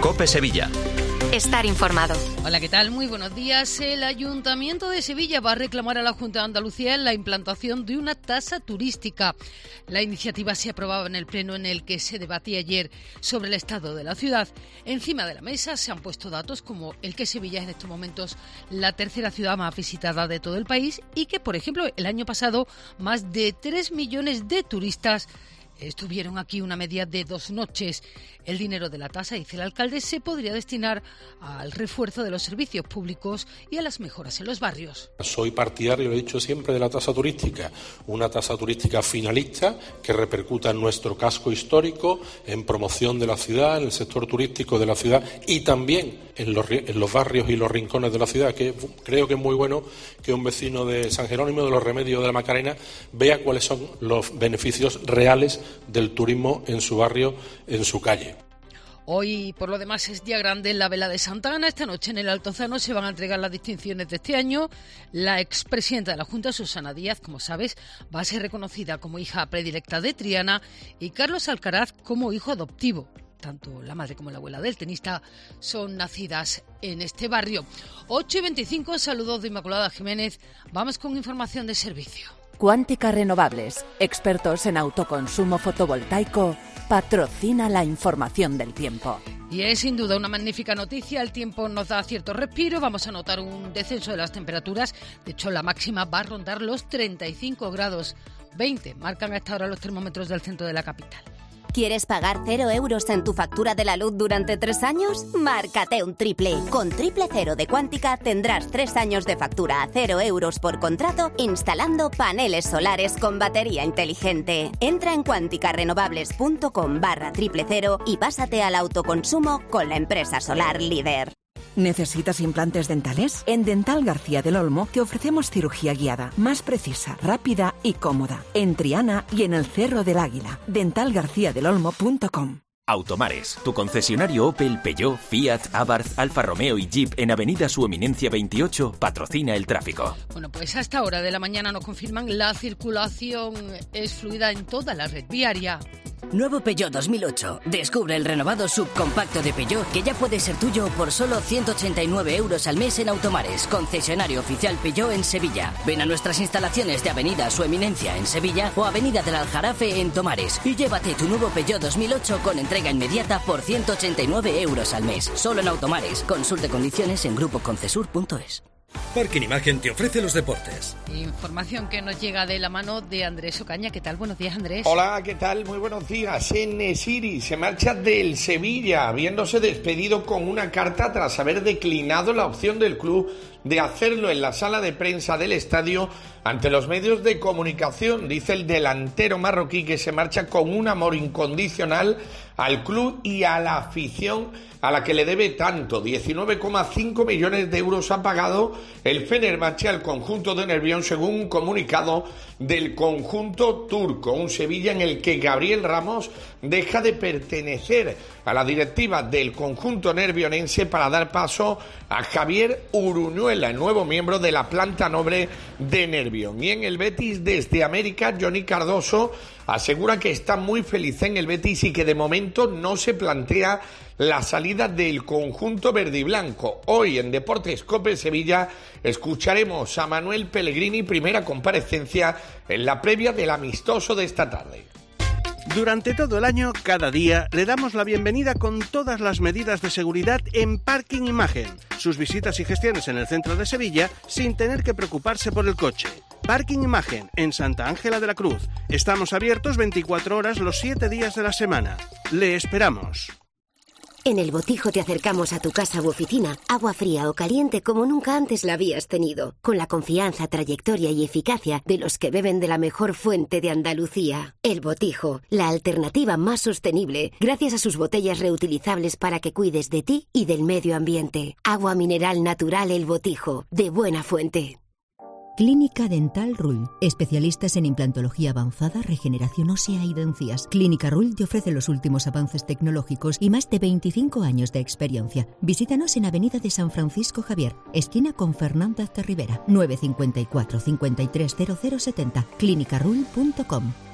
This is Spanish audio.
COPE Sevilla. Estar informado. Hola, ¿qué tal? Muy buenos días. El Ayuntamiento de Sevilla va a reclamar a la Junta de Andalucía la implantación de una tasa turística. La iniciativa se aprobaba en el pleno en el que se debatía ayer sobre el estado de la ciudad. Encima de la mesa se han puesto datos como el que Sevilla es en estos momentos la tercera ciudad más visitada de todo el país y que, por ejemplo, el año pasado más de 3 millones de turistas estuvieron aquí una media de 2 noches. El dinero de la tasa, dice el alcalde, se podría destinar al refuerzo de los servicios públicos y a las mejoras en los barrios. Soy partidario, lo he dicho siempre, de la tasa turística. Una tasa turística finalista que repercuta en nuestro casco histórico, en promoción de la ciudad, en el sector turístico de la ciudad y también en los barrios y los rincones de la ciudad, que creo que es muy bueno que un vecino de San Jerónimo, de los Remedios de la Macarena, vea cuáles son los beneficios reales del turismo en su barrio, en su calle. Hoy, por lo demás, es día grande en la Vela de Santa Ana. Esta noche en el Altozano se van a entregar las distinciones de este año. La expresidenta de la Junta, Susana Díaz, como sabes, va a ser reconocida como hija predilecta de Triana y Carlos Alcaraz como hijo adoptivo. Tanto la madre como la abuela del tenista son nacidas en este barrio. 8:25, saludos de Inmaculada Jiménez. Vamos con información de servicio. Cuántica Renovables, expertos en autoconsumo fotovoltaico, patrocina la información del tiempo. Y es sin duda una magnífica noticia. El tiempo nos da cierto respiro. Vamos a notar un descenso de las temperaturas. De hecho, la máxima va a rondar los 35 grados. 20 marcan a esta hora los termómetros del centro de la capital. ¿Quieres pagar 0 euros en tu factura de la luz durante 3 años? Márcate un triple. Con Triple Cero de Cuántica tendrás 3 años de factura a 0 euros por contrato instalando paneles solares con batería inteligente. Entra en cuanticarenovables.com/triple cero y pásate al autoconsumo con la empresa solar líder. ¿Necesitas implantes dentales? En Dental García del Olmo te ofrecemos cirugía guiada, más precisa, rápida y cómoda. En Triana y en el Cerro del Águila. dentalgarciadelolmo.com. Automares, tu concesionario Opel, Peugeot, Fiat, Abarth, Alfa Romeo y Jeep en Avenida Su Eminencia 28 patrocina el tráfico. Bueno, pues a esta hora de la mañana nos confirman la circulación es fluida en toda la red viaria. Nuevo Peugeot 2008. Descubre el renovado subcompacto de Peugeot que ya puede ser tuyo por solo 189 euros al mes en Automares, concesionario oficial Peugeot en Sevilla. Ven a nuestras instalaciones de Avenida Su Eminencia en Sevilla o Avenida del Aljarafe en Tomares y llévate tu nuevo Peugeot 2008 con entrega inmediata por 189 euros al mes. Solo en Automares. Consulte condiciones en grupoconcesur.es. Parking Imagen te ofrece los deportes. Información que nos llega de la mano de Andrés Ocaña. ¿Qué tal? Buenos días, Andrés. Hola, ¿qué tal? Muy buenos días. En-Nesyri se marcha del Sevilla, habiéndose despedido con una carta tras haber declinado la opción del club de hacerlo en la sala de prensa del estadio ante los medios de comunicación. Dice el delantero marroquí que se marcha con un amor incondicional al club y a la afición a la que le debe tanto. 19,5 millones de euros ha pagado el Fenerbahce al conjunto de Nervión, según un comunicado del conjunto turco. Un Sevilla en el que Gabriel Ramos deja de pertenecer a la directiva del conjunto nervionense para dar paso a Javier Uruñuela, el nuevo miembro de la planta noble de Nervión. Y en el Betis, desde América, Johnny Cardoso asegura que está muy feliz en el Betis y que de momento no se plantea la salida del conjunto verde y blanco. Hoy en Deportes COPE Sevilla escucharemos a Manuel Pellegrini, primera comparecencia en la previa del amistoso de esta tarde. Durante todo el año, cada día, le damos la bienvenida con todas las medidas de seguridad en Parking Imagen. Sus visitas y gestiones en el centro de Sevilla sin tener que preocuparse por el coche. Parking Imagen, en Santa Ángela de la Cruz. Estamos abiertos 24 horas los 7 días de la semana. Le esperamos. En El Botijo te acercamos a tu casa u oficina, agua fría o caliente como nunca antes la habías tenido, con la confianza, trayectoria y eficacia de los que beben de la mejor fuente de Andalucía. El Botijo, la alternativa más sostenible, gracias a sus botellas reutilizables para que cuides de ti y del medio ambiente. Agua mineral natural El Botijo, de buena fuente. Clínica Dental Rull. Especialistas en implantología avanzada, regeneración ósea y encías. Clínica Rull te ofrece los últimos avances tecnológicos y más de 25 años de experiencia. Visítanos en Avenida de San Francisco Javier, esquina con Fernández de Rivera, 954 530070, clinicarull.com.